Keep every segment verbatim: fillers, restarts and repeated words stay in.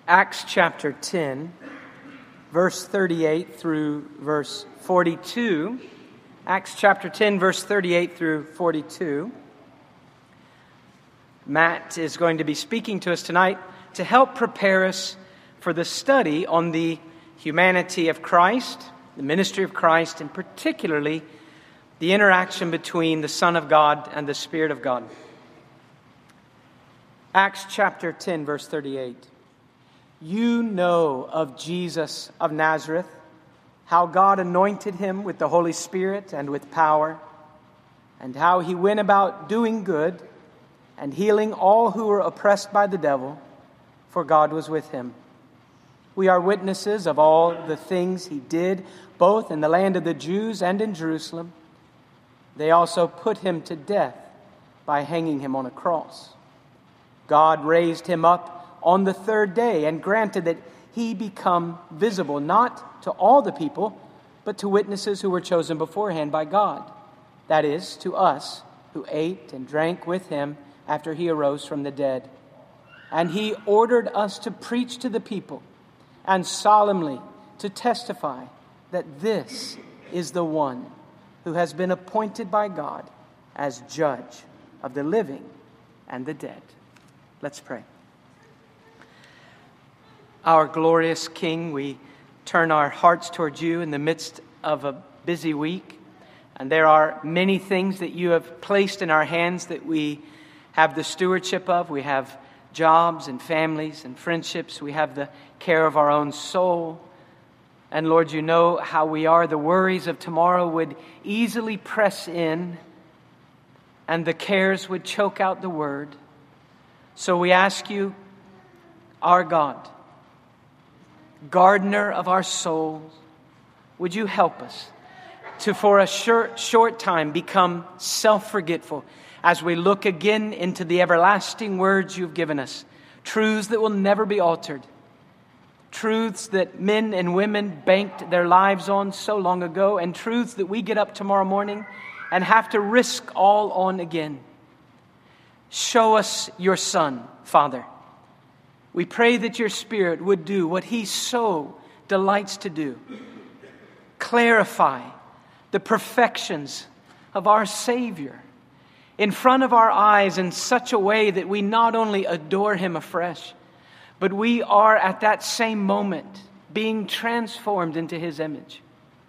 Acts chapter ten, verse thirty-eight through verse forty-two. Acts chapter ten, verse thirty-eight through forty-two. Matt is going to be speaking to us tonight to help prepare us for the study on the humanity of Christ, the ministry of Christ, and particularly the interaction between the Son of God and the Spirit of God. Acts chapter ten, verse thirty-eight. You know of Jesus of Nazareth, how God anointed him with the Holy Spirit and with power, and how he went about doing good and healing all who were oppressed by the devil, for God was with him. We are witnesses of all the things he did, both in the land of the Jews and in Jerusalem. They also put him to death by hanging him on a cross. God raised him up on the third day and granted that he become visible, not to all the people, but to witnesses who were chosen beforehand by God. That is, to us who ate and drank with him after he arose from the dead. And he ordered us to preach to the people and solemnly to testify that this is the one who has been appointed by God as judge of the living and the dead. Let's pray. Our glorious King, we turn our hearts towards you in the midst of a busy week. And there are many things that you have placed in our hands that we have the stewardship of. We have jobs and families and friendships. We have the care of our own soul. And Lord, you know how we are. The worries of tomorrow would easily press in, and the cares would choke out the word. So we ask you, our God, gardener of our souls, would you help us to, for a short, short time, become self-forgetful as we look again into the everlasting words you've given us, truths that will never be altered, truths that men and women banked their lives on so long ago, and truths that we get up tomorrow morning and have to risk all on again. Show us your Son, Father. We pray that your Spirit would do what he so delights to do. Clarify the perfections of our Savior in front of our eyes in such a way that we not only adore him afresh, but we are at that same moment being transformed into his image.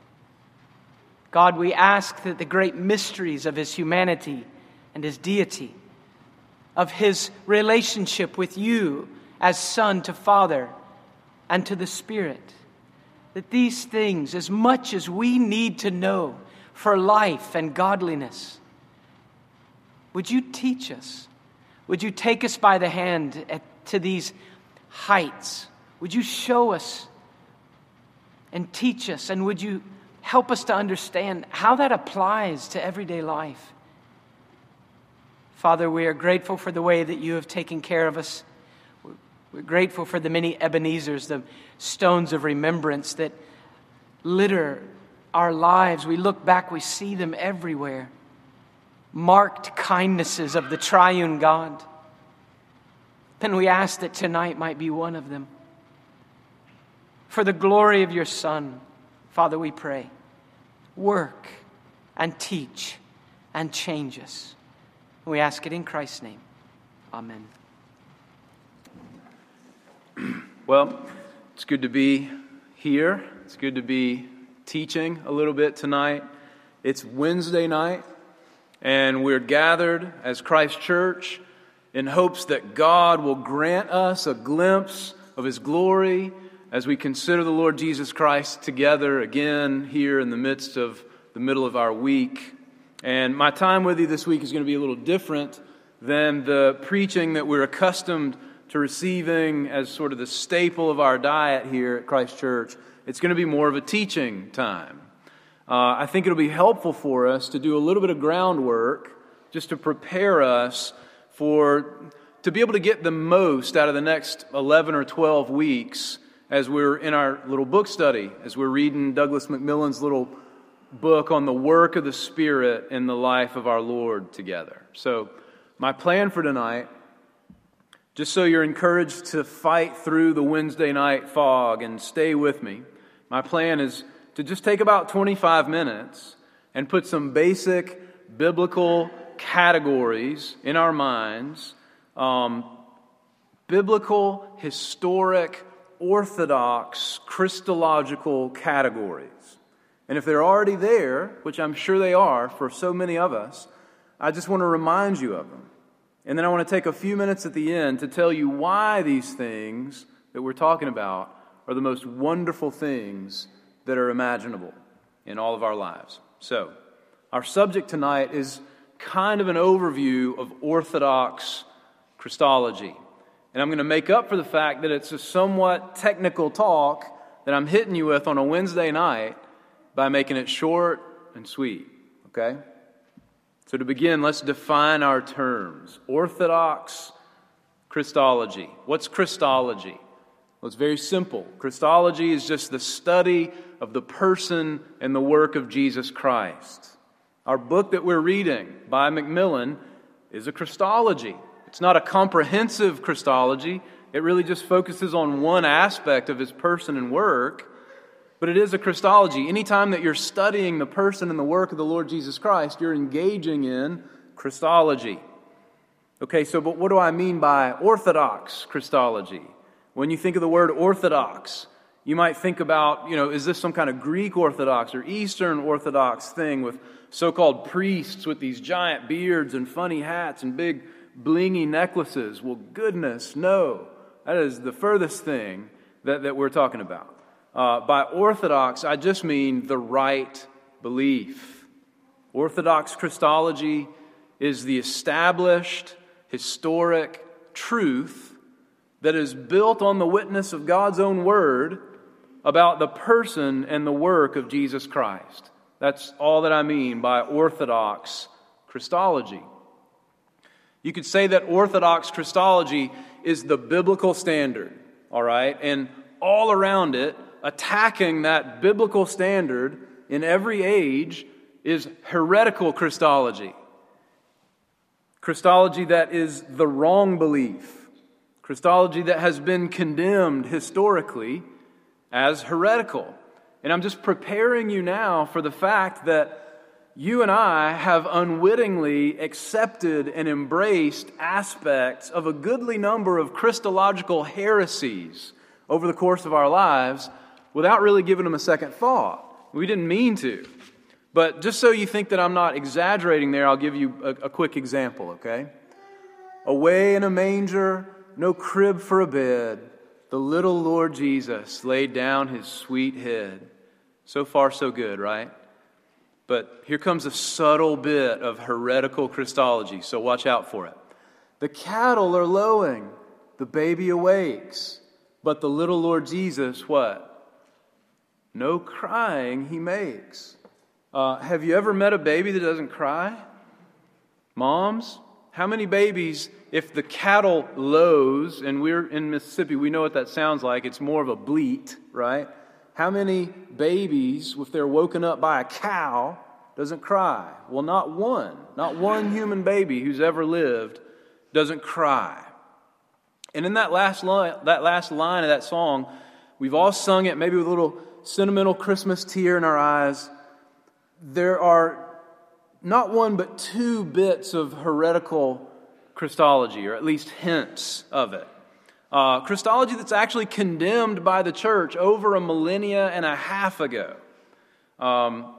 God, we ask that the great mysteries of his humanity and his deity, of his relationship with you as Son to Father and to the Spirit, that these things, as much as we need to know for life and godliness, would you teach us? Would you take us by the hand at, to these heights? Would you show us and teach us? And would you help us to understand how that applies to everyday life? Father, we are grateful for the way that you have taken care of us. We're grateful for the many Ebenezers, the stones of remembrance that litter our lives. We look back, we see them everywhere. Marked kindnesses of the triune God. And we ask that tonight might be one of them. For the glory of your Son, Father, we pray, work and teach and change us. We ask it in Christ's name. Amen. Well, it's good to be here. It's good to be teaching a little bit tonight. It's Wednesday night, and we're gathered as Christ Church in hopes that God will grant us a glimpse of his glory as we consider the Lord Jesus Christ together again here in the midst of the middle of our week. And my time with you this week is going to be a little different than the preaching that we're accustomed to receiving as sort of the staple of our diet here at Christ Church. It's going to be more of a teaching time. Uh, I think it'll be helpful for us to do a little bit of groundwork just to prepare us for to be able to get the most out of the next eleven or twelve weeks as we're in our little book study, as we're reading Douglas McMillan's little book on the work of the Spirit in the life of our Lord together. So my plan for tonight Just so you're encouraged to fight through the Wednesday night fog and stay with me, my plan is to just take about twenty-five minutes and put some basic biblical categories in our minds, um, biblical, historic, orthodox, Christological categories. And if they're already there, which I'm sure they are for so many of us, I just want to remind you of them. And then I want to take a few minutes at the end to tell you why these things that we're talking about are the most wonderful things that are imaginable in all of our lives. So, our subject tonight is kind of an overview of Orthodox Christology. And I'm going to make up for the fact that it's a somewhat technical talk that I'm hitting you with on a Wednesday night by making it short and sweet. Okay? So to begin, let's define our terms. Orthodox Christology. What's Christology? Well, it's very simple. Christology is just the study of the person and the work of Jesus Christ. Our book that we're reading by Macmillan is a Christology. It's not a comprehensive Christology. It really just focuses on one aspect of his person and work. But it is a Christology. Anytime that you're studying the person and the work of the Lord Jesus Christ, you're engaging in Christology. Okay, so but what do I mean by Orthodox Christology? When you think of the word Orthodox, you might think about, you know, is this some kind of Greek Orthodox or Eastern Orthodox thing with so-called priests with these giant beards and funny hats and big blingy necklaces? Well, goodness, no. That is the furthest thing that, that we're talking about. Uh, by Orthodox, I just mean the right belief. Orthodox Christology is the established, historic truth that is built on the witness of God's own Word about the person and the work of Jesus Christ. That's all that I mean by Orthodox Christology. You could say that Orthodox Christology is the biblical standard, all right? And all around it, attacking that biblical standard in every age, is heretical Christology. Christology that is the wrong belief. Christology that has been condemned historically as heretical. And I'm just preparing you now for the fact that you and I have unwittingly accepted and embraced aspects of a goodly number of Christological heresies over the course of our lives without really giving them a second thought. We didn't mean to. But just so you think that I'm not exaggerating there, I'll give you a, a quick example, okay? Away in a manger, no crib for a bed, the little Lord Jesus laid down his sweet head. So far, so good, right? But here comes a subtle bit of heretical Christology, so watch out for it. The cattle are lowing, the baby awakes, but the little Lord Jesus, what? No crying he makes. Uh, have you ever met a baby that doesn't cry? Moms, how many babies, if the cattle lows, and we're in Mississippi, we know what that sounds like. It's more of a bleat, right? How many babies, if they're woken up by a cow, doesn't cry? Well, not one. Not one human baby who's ever lived doesn't cry. And in that last line, that last line of that song, we've all sung it, maybe with a little sentimental Christmas tear in our eyes. There are not one but two bits of heretical Christology, or at least hints of it. Uh, Christology that's actually condemned by the church over a millennia and a half ago. Um,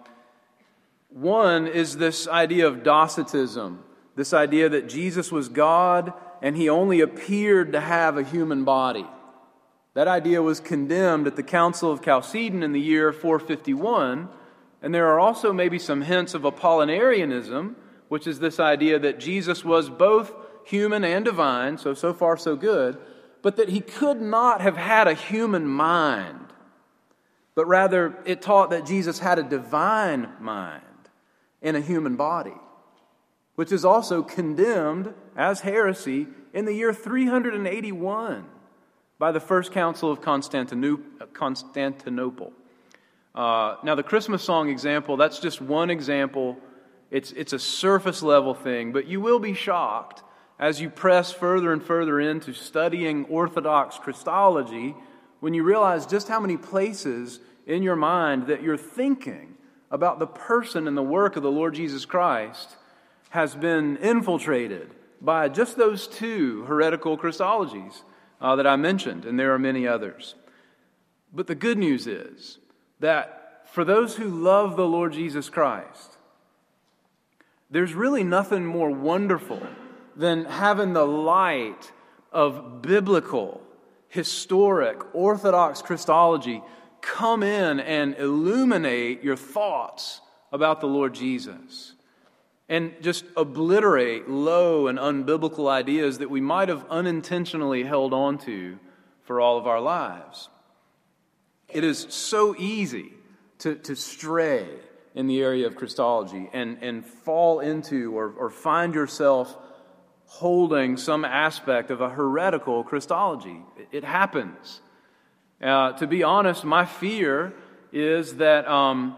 one is this idea of Docetism, this idea that Jesus was God and he only appeared to have a human body. That idea was condemned at the Council of Chalcedon in the year four fifty-one, and there are also maybe some hints of Apollinarianism, which is this idea that Jesus was both human and divine, so so far so good, but that he could not have had a human mind, but rather it taught that Jesus had a divine mind in a human body, which is also condemned as heresy in the year three eighty-one. By the First Council of Constantinople. Uh, now, the Christmas song example, that's just one example. It's, it's a surface level thing, but you will be shocked as you press further and further into studying Orthodox Christology, when you realize just how many places in your mind that you're thinking about the person and the work of the Lord Jesus Christ has been infiltrated by just those two heretical Christologies uh, that I mentioned, and there are many others. But the good news is that for those who love the Lord Jesus Christ, there's really nothing more wonderful than having the light of biblical, historic, Orthodox Christology come in and illuminate your thoughts about the Lord Jesus and just obliterate low and unbiblical ideas that we might have unintentionally held on to for all of our lives. It is so easy to, to stray in the area of Christology and, and fall into or, or find yourself holding some aspect of a heretical Christology. It, it happens. Uh, to be honest, my fear is that um,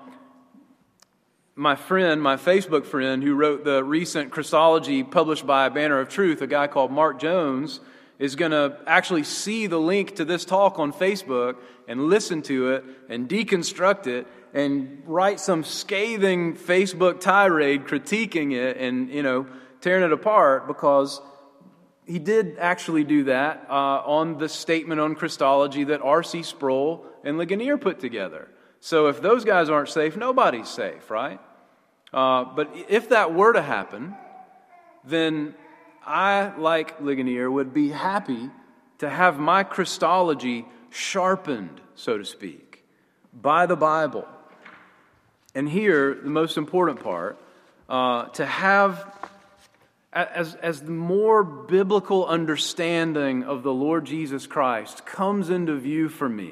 my friend, my Facebook friend who wrote the recent Christology published by Banner of Truth, a guy called Mark Jones, is going to actually see the link to this talk on Facebook and listen to it and deconstruct it and write some scathing Facebook tirade critiquing it and, you know, tearing it apart, because he did actually do that uh, on the statement on Christology that R C Sproul and Ligonier put together. So if those guys aren't safe, nobody's safe, right? Uh, but if that were to happen, then I, like Ligonier, would be happy to have my Christology sharpened, so to speak, by the Bible. And here, the most important part, uh, to have, as, as the more biblical understanding of the Lord Jesus Christ comes into view for me,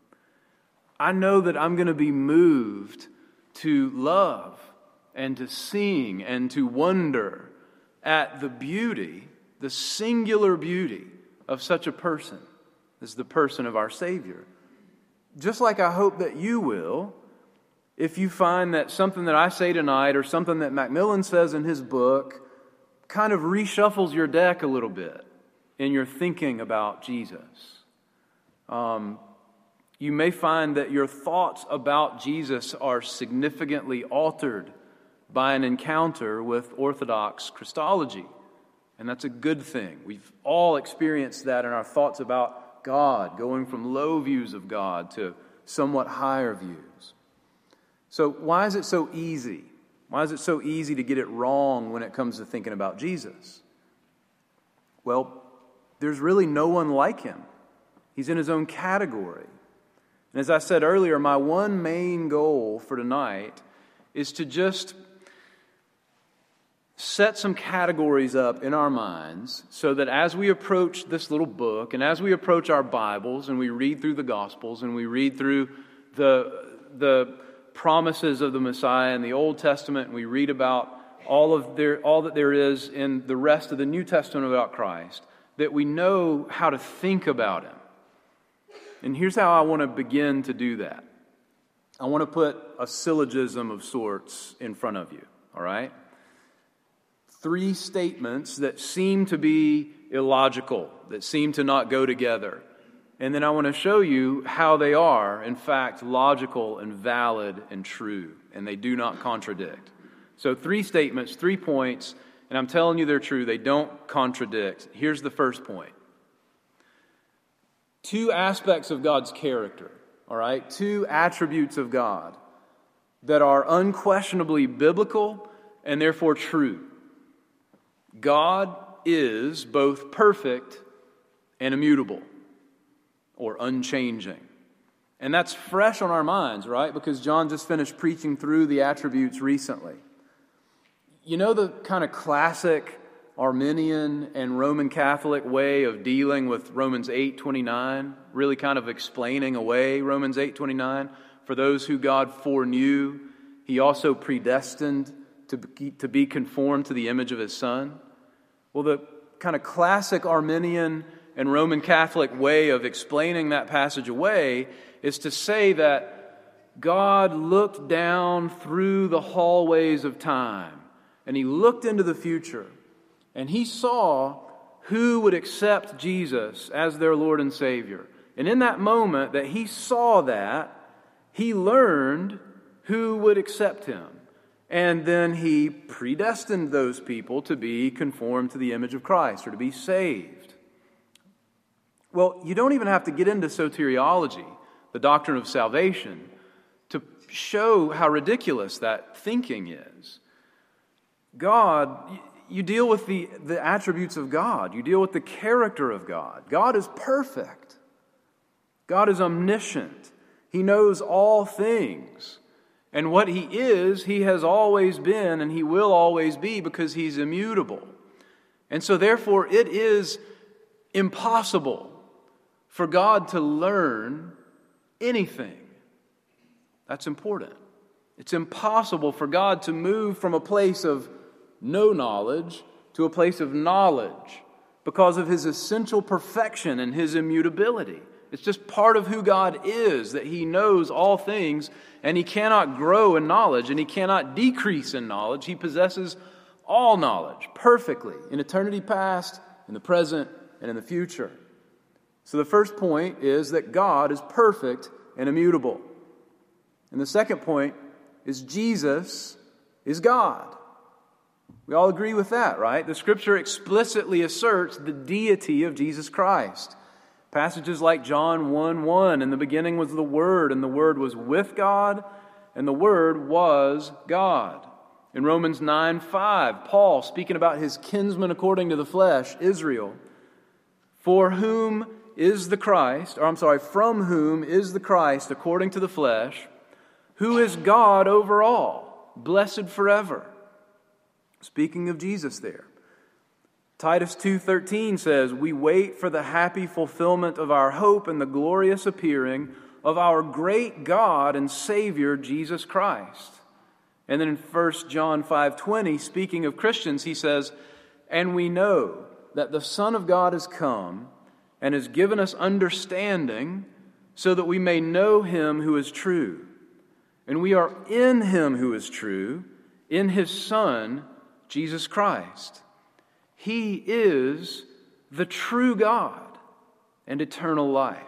I know that I'm going to be moved to love and to sing and to wonder at the beauty, the singular beauty of such a person as the person of our Savior. Just like I hope that you will, if you find that something that I say tonight or something that Macmillan says in his book kind of reshuffles your deck a little bit in your thinking about Jesus. Um, you may find that your thoughts about Jesus are significantly altered by an encounter with Orthodox Christology. And that's a good thing. We've all experienced that in our thoughts about God, going from low views of God to somewhat higher views. So why is it so easy? Why is it so easy to get it wrong when it comes to thinking about Jesus? Well, there's really no one like him. He's in his own category. And as I said earlier, my one main goal for tonight is to just set some categories up in our minds so that as we approach this little book and as we approach our Bibles and we read through the Gospels and we read through the, the promises of the Messiah in the Old Testament and we read about all of there, all that there is in the rest of the New Testament about Christ, that we know how to think about him. And here's how I want to begin to do that. I want to put a syllogism of sorts in front of you, all right? Three statements that seem to be illogical, that seem to not go together. And then I want to show you how they are, in fact, logical and valid and true, and they do not contradict. So three statements, three points, and I'm telling you they're true. They don't contradict. Here's the first point. Two aspects of God's character, all right? Two attributes of God that are unquestionably biblical and therefore true. God is both perfect and immutable, or unchanging. And that's fresh on our minds, right? Because John just finished preaching through the attributes recently. You know the kind of classic Arminian and Roman Catholic way of dealing with Romans eight twenty-nine, really kind of explaining away Romans eight twenty-nine. For those who God foreknew, he also predestined to be, to be conformed to the image of his Son. Well, the kind of classic Arminian and Roman Catholic way of explaining that passage away is to say that God looked down through the hallways of time and he looked into the future And he saw who would accept Jesus as their Lord and Savior. And in that moment that he saw that, he learned who would accept him. And then he predestined those people to be conformed to the image of Christ or to be saved. Well, you don't even have to get into soteriology, the doctrine of salvation, to show how ridiculous that thinking is. God, you deal with the, the attributes of God. You deal with the character of God. God is perfect. God is omniscient. He knows all things. And what He is, He has always been and He will always be because He's immutable. And so therefore it is impossible for God to learn anything. That's important. It's impossible for God to move from a place of no knowledge to a place of knowledge because of His essential perfection and His immutability. It's just part of who God is, that He knows all things, and He cannot grow in knowledge, and He cannot decrease in knowledge. He possesses all knowledge perfectly in eternity past, in the present, and in the future. So the first point is that God is perfect and immutable. And the second point is Jesus is God. We all agree with that, right? The Scripture explicitly asserts the deity of Jesus Christ. Passages like John one one, in the beginning was the Word, and the Word was with God, and the Word was God. In Romans nine five, Paul, speaking about his kinsman according to the flesh, Israel, for whom is the Christ, or I'm sorry, from whom is the Christ according to the flesh, who is God over all, blessed forever. Speaking of Jesus there. Titus two thirteen says, we wait for the happy fulfillment of our hope and the glorious appearing of our great God and Savior, Jesus Christ. And then in First John five twenty, speaking of Christians, he says, and we know that the Son of God has come and has given us understanding so that we may know Him who is true. And we are in Him who is true, in His Son, Jesus Christ. He is the true God and eternal life.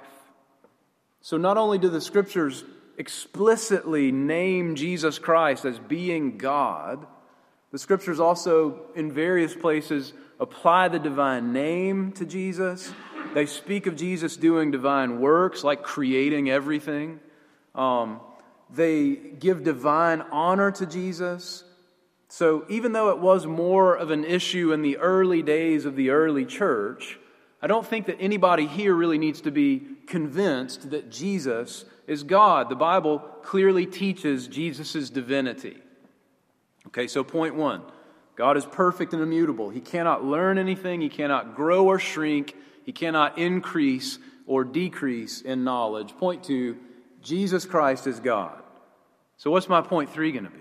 So not only do the Scriptures explicitly name Jesus Christ as being God, the Scriptures also in various places apply the divine name to Jesus. They speak of Jesus doing divine works like creating everything. Um, they give divine honor to Jesus. So even though it was more of an issue in the early days of the early church, I don't think that anybody here really needs to be convinced that Jesus is God. The Bible clearly teaches Jesus' divinity. Okay, so point one, God is perfect and immutable. He cannot learn anything. He cannot grow or shrink. He cannot increase or decrease in knowledge. Point two, Jesus Christ is God. So what's my point three going to be?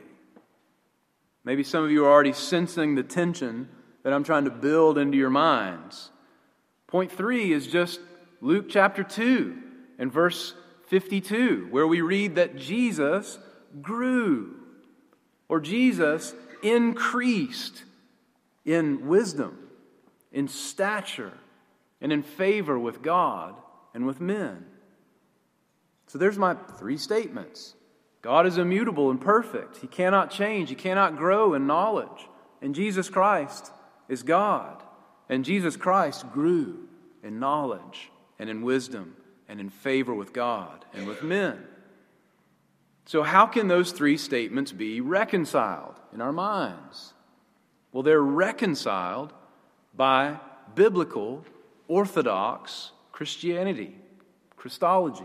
Maybe some of you are already sensing the tension that I'm trying to build into your minds. Point three is just Luke chapter two and verse fifty-two, where we read that Jesus grew, or Jesus increased in wisdom, in stature, and in favor with God and with men. So there's my three statements. God is immutable and perfect. He cannot change. He cannot grow in knowledge. And Jesus Christ is God. And Jesus Christ grew in knowledge and in wisdom and in favor with God and with men. So how can those three statements be reconciled in our minds? Well, they're reconciled by biblical, orthodox Christianity, Christology.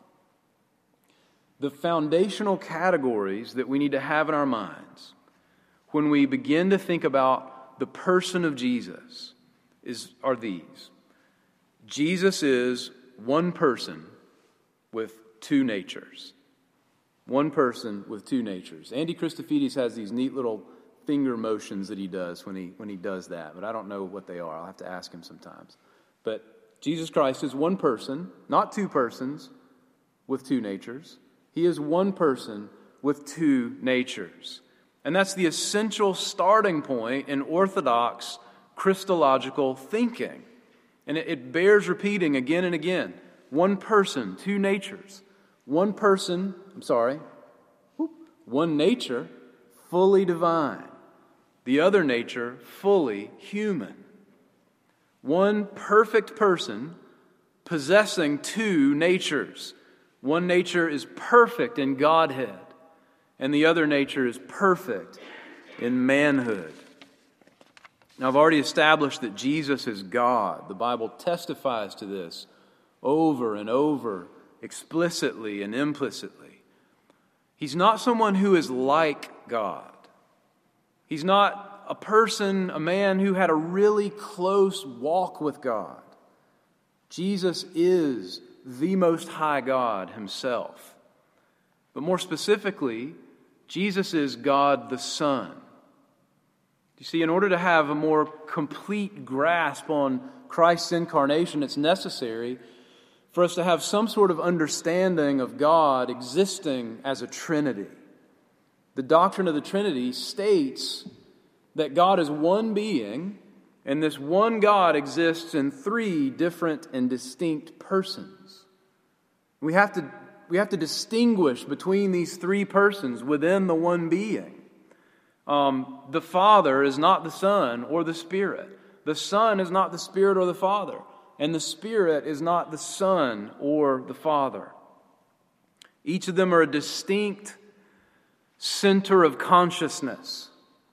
The foundational categories that we need to have in our minds when we begin to think about the person of Jesus is, are these. Jesus is one person with two natures. One person with two natures. Andy Christofides has these neat little finger motions that he does when he when he does that, but I don't know what they are. I'll have to ask him sometimes. But Jesus Christ is one person, not two persons with two natures. He is one person with two natures. And that's the essential starting point in Orthodox Christological thinking. And it, it bears repeating again and again. One person, two natures. One person, I'm sorry, whoop, one nature, fully divine. The other nature, fully human. One perfect person possessing two natures. One nature is perfect in Godhead, and the other nature is perfect in manhood. Now, I've already established that Jesus is God. The Bible testifies to this over and over, explicitly and implicitly. He's not someone who is like God. He's not a person, a man who had a really close walk with God. Jesus is the Most High God Himself. But more specifically, Jesus is God the Son. You see, in order to have a more complete grasp on Christ's incarnation, it's necessary for us to have some sort of understanding of God existing as a Trinity. The doctrine of the Trinity states that God is one being, and this one God exists in three different and distinct persons. We have to, we have to distinguish between these three persons within the one being. Um, the Father is not the Son or the Spirit. The Son is not the Spirit or the Father. And the Spirit is not the Son or the Father. Each of them are a distinct center of consciousness.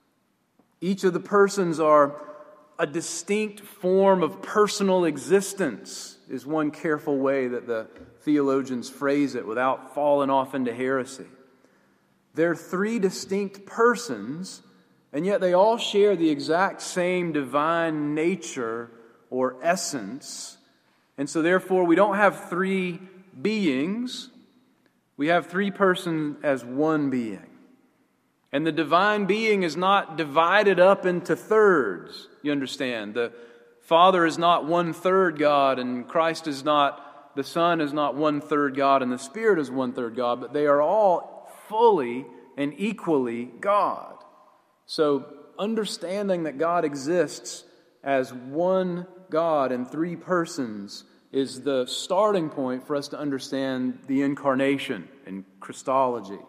Each of the persons are a distinct form of personal existence, is one careful way that the theologians phrase it without falling off into heresy. They're three distinct persons, and yet they all share the exact same divine nature or essence. And so therefore we don't have three beings. We have three persons as one being. And the divine being is not divided up into thirds, you understand. The Father is not one-third God, and Christ is not, the Son is not one-third God, and the Spirit is one-third God, but they are all fully and equally God. So understanding that God exists as one God in three persons is the starting point for us to understand the incarnation and Christology.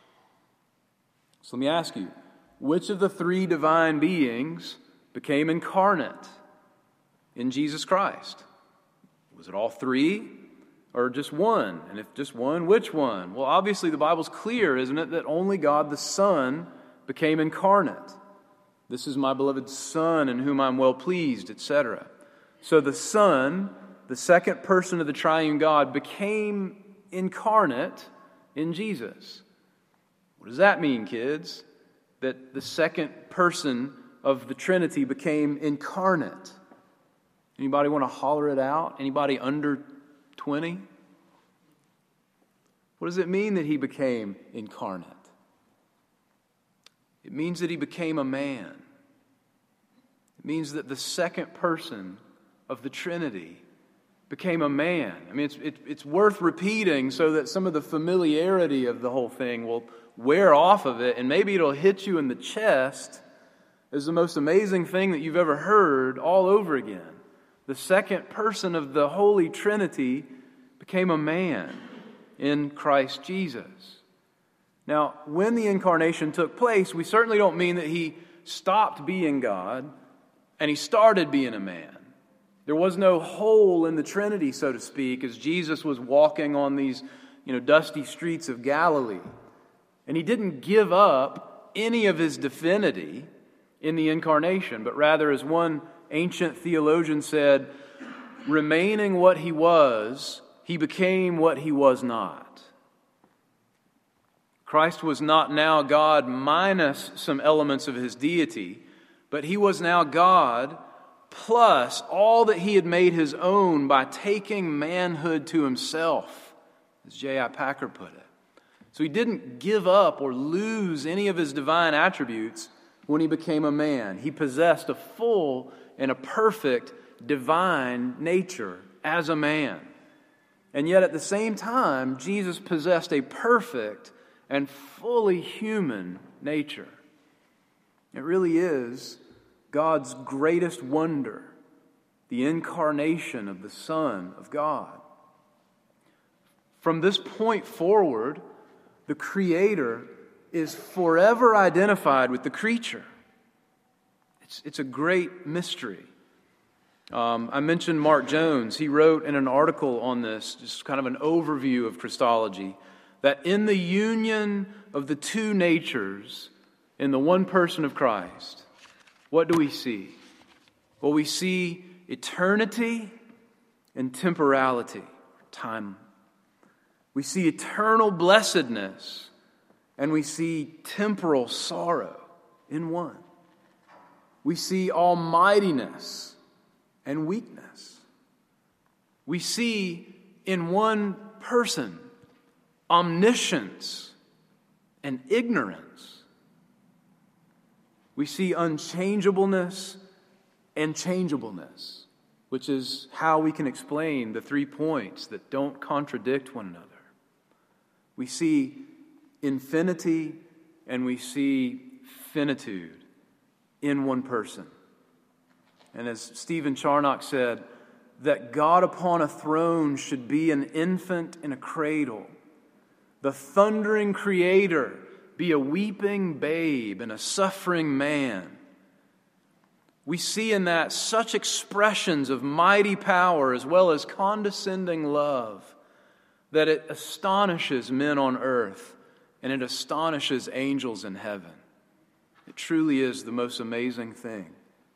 So let me ask you, which of the three divine beings became incarnate in Jesus Christ? Was it all three or just one? And if just one, which one? Well, obviously the Bible's clear, isn't it, that only God the Son became incarnate. This is my beloved Son in whom I'm well pleased, et cetera. So the Son, the second person of the triune God, became incarnate in Jesus. What does that mean, kids? That the second person of the Trinity became incarnate. Anybody want to holler it out? Anybody under twenty? What does it mean that He became incarnate? It means that He became a man. It means that the second person of the Trinity became a man. I mean, it's, it, it's worth repeating so that some of the familiarity of the whole thing will wear off of it, and maybe it'll hit you in the chest as the most amazing thing that you've ever heard all over again. The second person of the Holy Trinity became a man in Christ Jesus. Now, when the incarnation took place, we certainly don't mean that He stopped being God and He started being a man. There was no hole in the Trinity, so to speak, as Jesus was walking on these, you know, dusty streets of Galilee. And He didn't give up any of His divinity in the incarnation, but rather, as one ancient theologian said, remaining what He was, He became what He was not. Christ was not now God minus some elements of His deity, but He was now God plus all that He had made His own by taking manhood to Himself, as J I Packer put it. So He didn't give up or lose any of His divine attributes when He became a man. He possessed a full and a perfect divine nature as a man. And yet at the same time, Jesus possessed a perfect and fully human nature. It really is God's greatest wonder, the incarnation of the Son of God. From this point forward, the Creator is forever identified with the creature. It's, it's a great mystery. Um, I mentioned Mark Jones. He wrote in an article on this, just kind of an overview of Christology, that in the union of the two natures in the one person of Christ, what do we see? Well, we see eternity and temporality, time. We see eternal blessedness and we see temporal sorrow in one. We see almightiness and weakness. We see in one person omniscience and ignorance. We see unchangeableness and changeableness, which is how we can explain the three points that don't contradict one another. We see infinity and we see finitude in one person. And as Stephen Charnock said, that God upon a throne should be an infant in a cradle, the thundering Creator be a weeping babe and a suffering man. We see in that such expressions of mighty power as well as condescending love that it astonishes men on earth and it astonishes angels in heaven. It truly is the most amazing thing.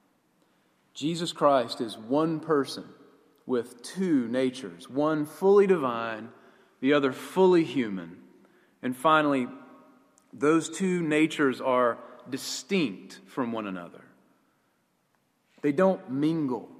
Jesus Christ is one person with two natures, one fully divine, the other fully human. And finally, those two natures are distinct from one another. They don't mingle.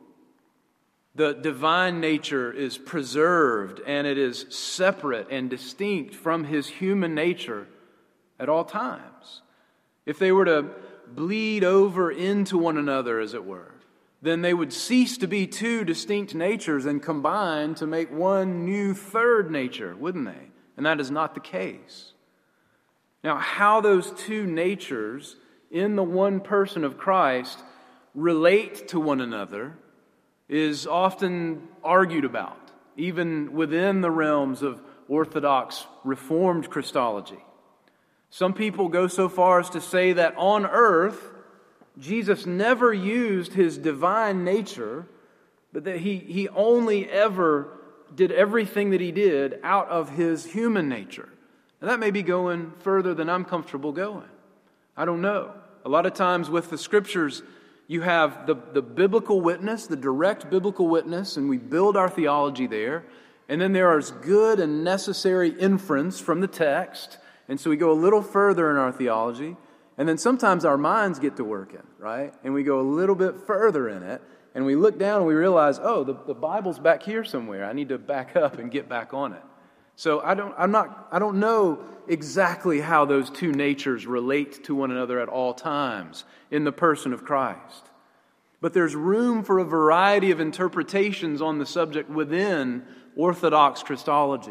The divine nature is preserved and it is separate and distinct from his human nature at all times. If they were to bleed over into one another, as it were, then they would cease to be two distinct natures and combine to make one new third nature, wouldn't they? And that is not the case. Now, how those two natures in the one person of Christ relate to one another is often argued about, even within the realms of Orthodox Reformed Christology. Some people go so far as to say that on earth, Jesus never used his divine nature, but that he, he only ever did everything that he did out of his human nature. Now, that may be going further than I'm comfortable going. I don't know. A lot of times with the Scriptures, you have the, the biblical witness, the direct biblical witness, and we build our theology there. And then there is good and necessary inference from the text. And so we go a little further in our theology. And then sometimes our minds get to working, right? And we go a little bit further in it. And we look down and we realize, oh, the, the Bible's back here somewhere. I need to back up and get back on it. So I don't, I'm not, I don't know exactly how those two natures relate to one another at all times in the person of Christ. But there's room for a variety of interpretations on the subject within Orthodox Christology.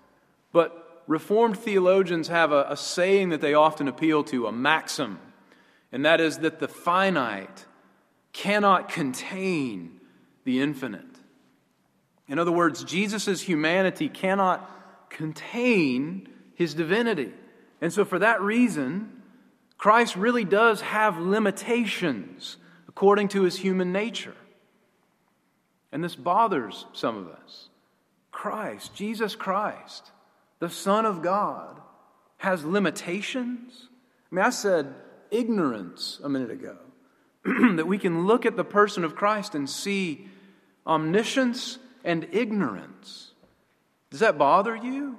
But Reformed theologians have a, a saying that they often appeal to, a maxim, and that is that the finite cannot contain the infinite. In other words, Jesus' humanity cannot contain his divinity. And so for that reason, Christ really does have limitations according to his human nature. And this bothers some of us. Christ, Jesus Christ, the Son of God, has limitations. I mean, I said ignorance a minute ago. That we can look at the person of Christ and see omniscience and ignorance. Does that bother you?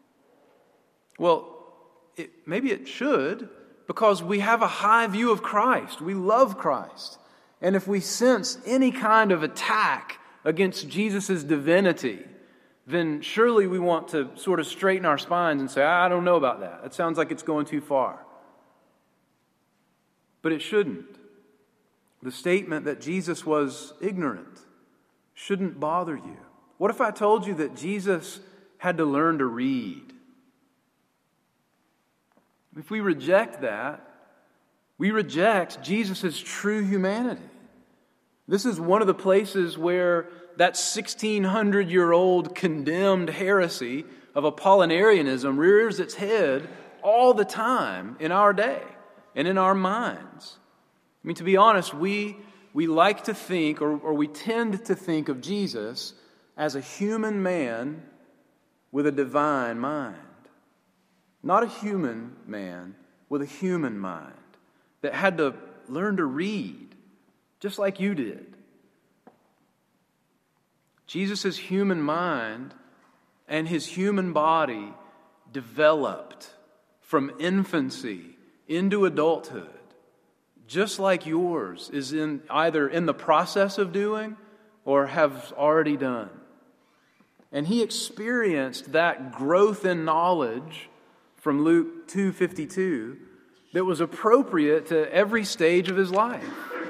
Well, it, maybe it should, because we have a high view of Christ. We love Christ. And if we sense any kind of attack against Jesus' divinity, then surely we want to sort of straighten our spines and say, I don't know about that. It sounds like it's going too far. But it shouldn't. The statement that Jesus was ignorant shouldn't bother you. What if I told you that Jesus had to learn to read? If we reject that, We reject Jesus' true humanity. This is one of the places where that sixteen hundred year old condemned heresy of Apollinarianism rears its head all the time in our day and in our minds. I mean, to be honest, we, we like to think, or, or we tend to think of Jesus as a human man with a divine mind. Not a human man with a human mind that had to learn to read, just like you did. Jesus' human mind and his human body developed from infancy into adulthood, just like yours is in either in the process of doing or have already done. And he experienced that growth in knowledge from Luke two fifty-two that was appropriate to every stage of his life.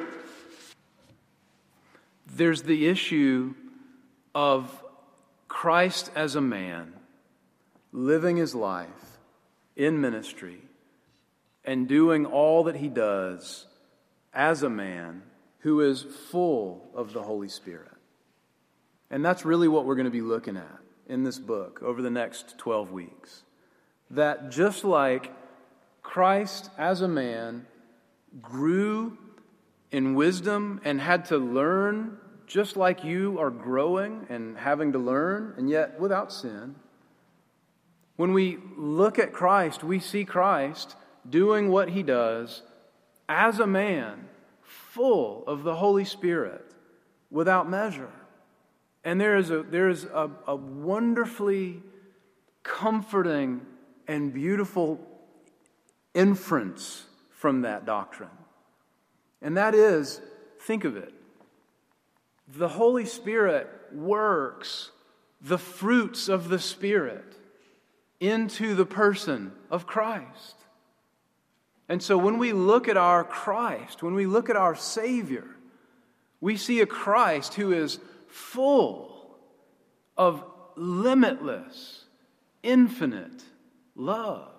There's the issue of Christ as a man, living his life in ministry and doing all that he does as a man who is full of the Holy Spirit. And that's really what we're going to be looking at in this book over the next twelve weeks. That just like Christ as a man grew in wisdom and had to learn just like you are growing and having to learn, and yet without sin. When we look at Christ, we see Christ doing what he does as a man, full of the Holy Spirit, without measure. And there is a, there is a, a wonderfully comforting and beautiful inference from that doctrine. And that is, think of it, the Holy Spirit works the fruits of the Spirit into the person of Christ. And so when we look at our Christ, when we look at our Savior, we see a Christ who is full of limitless, infinite love.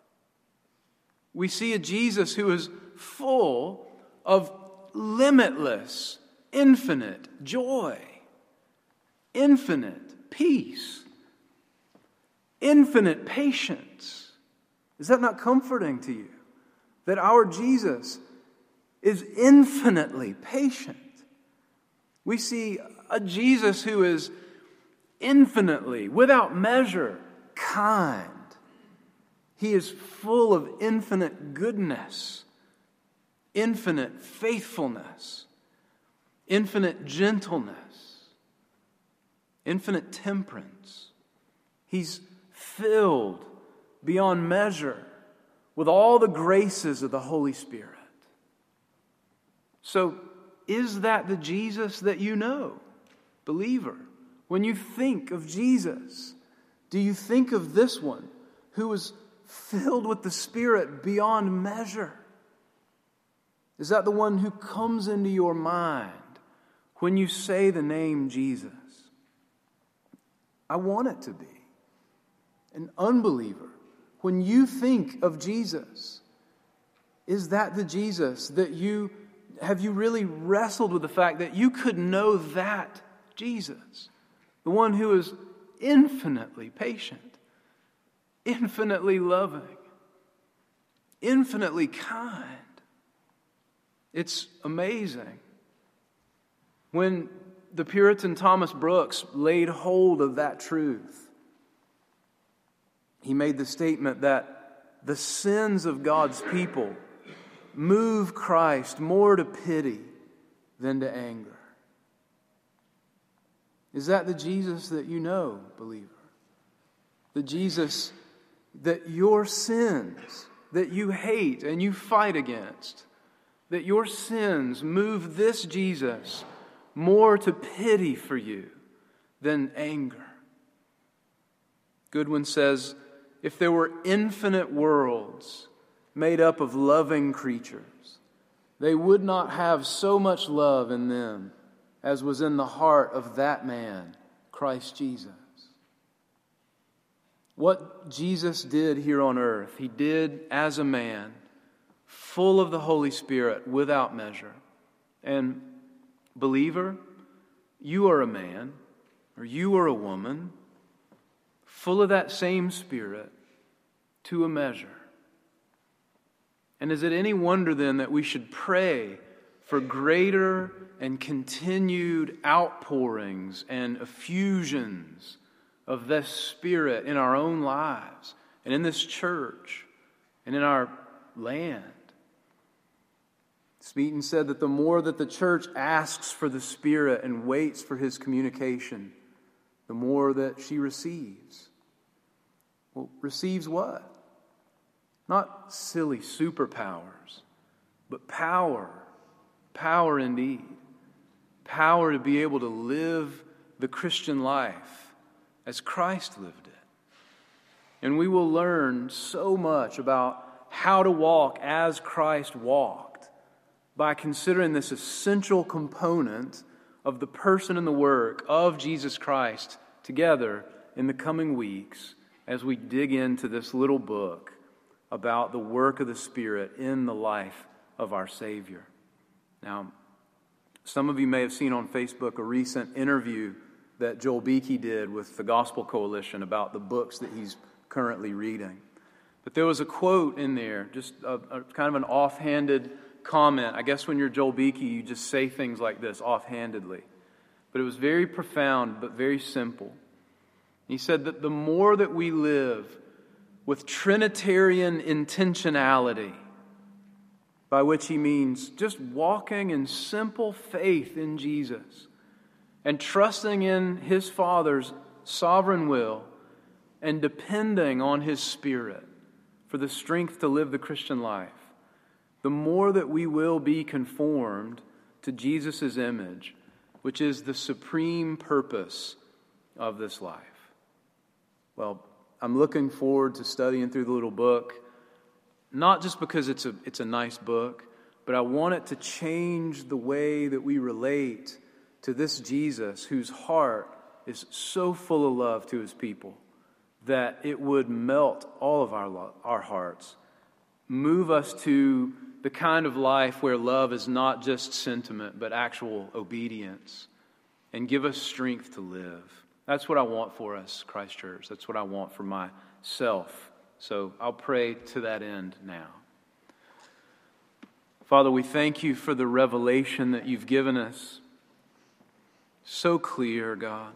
We see a Jesus who is full of limitless, infinite joy, infinite peace, infinite patience. Is that not comforting to you? That our Jesus is infinitely patient. We see a Jesus who is infinitely, without measure, kind. He is full of infinite goodness, infinite faithfulness, infinite gentleness, infinite temperance. He's filled beyond measure with all the graces of the Holy Spirit. So, is that the Jesus that you know, believer? When you think of Jesus, do you think of this one who is filled with the Spirit beyond measure? Is that the one who comes into your mind when you say the name Jesus? I want it to be. An unbeliever, when you think of Jesus, is that the Jesus that you, have you really wrestled with the fact that you could know that Jesus? The one who is infinitely patient, infinitely loving, infinitely kind. It's amazing. When the Puritan Thomas Brooks laid hold of that truth, he made the statement that the sins of God's people move Christ more to pity than to anger. Is that the Jesus that you know, believer? The Jesus that your sins, that you hate and you fight against, that your sins move this Jesus more to pity for you than anger. Goodwin says, if there were infinite worlds made up of loving creatures, they would not have so much love in them as was in the heart of that man, Christ Jesus. What Jesus did here on earth, he did as a man, full of the Holy Spirit without measure. And believer, you are a man or you are a woman full of that same Spirit to a measure. And is it any wonder then that we should pray for greater and continued outpourings and effusions of this Spirit in our own lives and in this church and in our land? Smeaton said that the more that the church asks for the Spirit and waits for His communication, the more that she receives. Well, receives what? Not silly superpowers, but power. Power indeed. Power to be able to live the Christian life as Christ lived it. And we will learn so much about how to walk as Christ walked by considering this essential component of the person and the work of Jesus Christ together in the coming weeks as we dig into this little book about the work of the Spirit in the life of our Savior. Now, some of you may have seen on Facebook a recent interview that Joel Beakey did with the Gospel Coalition about the books that he's currently reading. But there was a quote in there, just a, a kind of an offhanded comment. I guess when you're Joel Beakey, you just say things like this offhandedly. But it was very profound, but very simple. He said that the more that we live with Trinitarian intentionality, by which he means just walking in simple faith in Jesus and trusting in His Father's sovereign will and depending on His Spirit for the strength to live the Christian life, the more that we will be conformed to Jesus' image, which is the supreme purpose of this life. Well, I'm looking forward to studying through the little book, not just because it's a it's a nice book, but I want it to change the way that we relate to this Jesus whose heart is so full of love to His people that it would melt all of our lo- our hearts, move us to the kind of life where love is not just sentiment but actual obedience, and give us strength to live. That's what I want for us, Christ Church. That's what I want for myself. So I'll pray to that end now. Father, we thank You for the revelation that You've given us. So clear, God.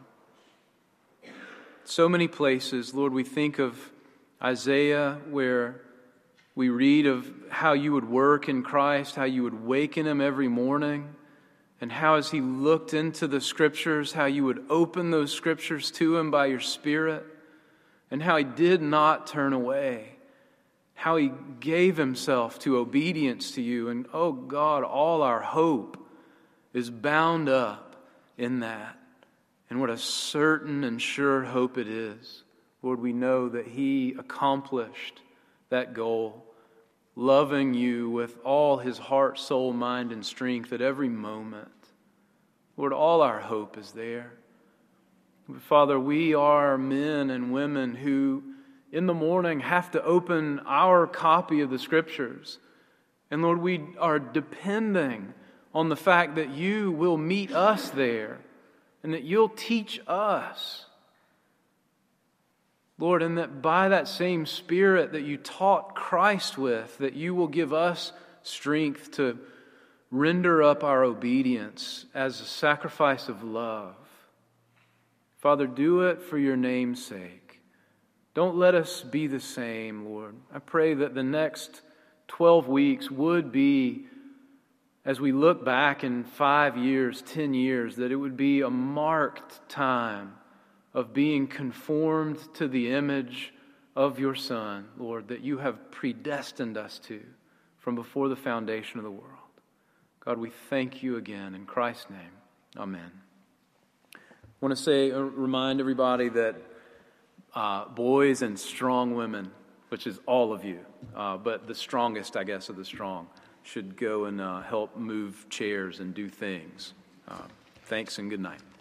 So many places, Lord, we think of Isaiah where we read of how You would work in Christ, how You would waken Him every morning, and how as He looked into the Scriptures, how You would open those Scriptures to Him by Your Spirit, and how He did not turn away, how He gave Himself to obedience to You. And oh God, all our hope is bound up in that. And what a certain and sure hope it is. Lord, we know that He accomplished that goal, loving You with all His heart, soul, mind, and strength at every moment. Lord, all our hope is there. Father, we are men and women who in the morning have to open our copy of the Scriptures. And Lord, we are depending on the fact that You will meet us there and that You'll teach us. Lord, and that by that same Spirit that You taught Christ with, that You will give us strength to render up our obedience as a sacrifice of love. Father, do it for Your name's sake. Don't let us be the same, Lord. I pray that the next twelve weeks would be, as we look back in five years, ten years, that it would be a marked time of being conformed to the image of Your Son, Lord, that You have predestined us to from before the foundation of the world. God, we thank You again in Christ's name. Amen. I want to say, uh, remind everybody that uh, boys and strong women, which is all of you, uh, but the strongest, I guess, of the strong, should go and uh, help move chairs and do things. Uh, thanks and good night.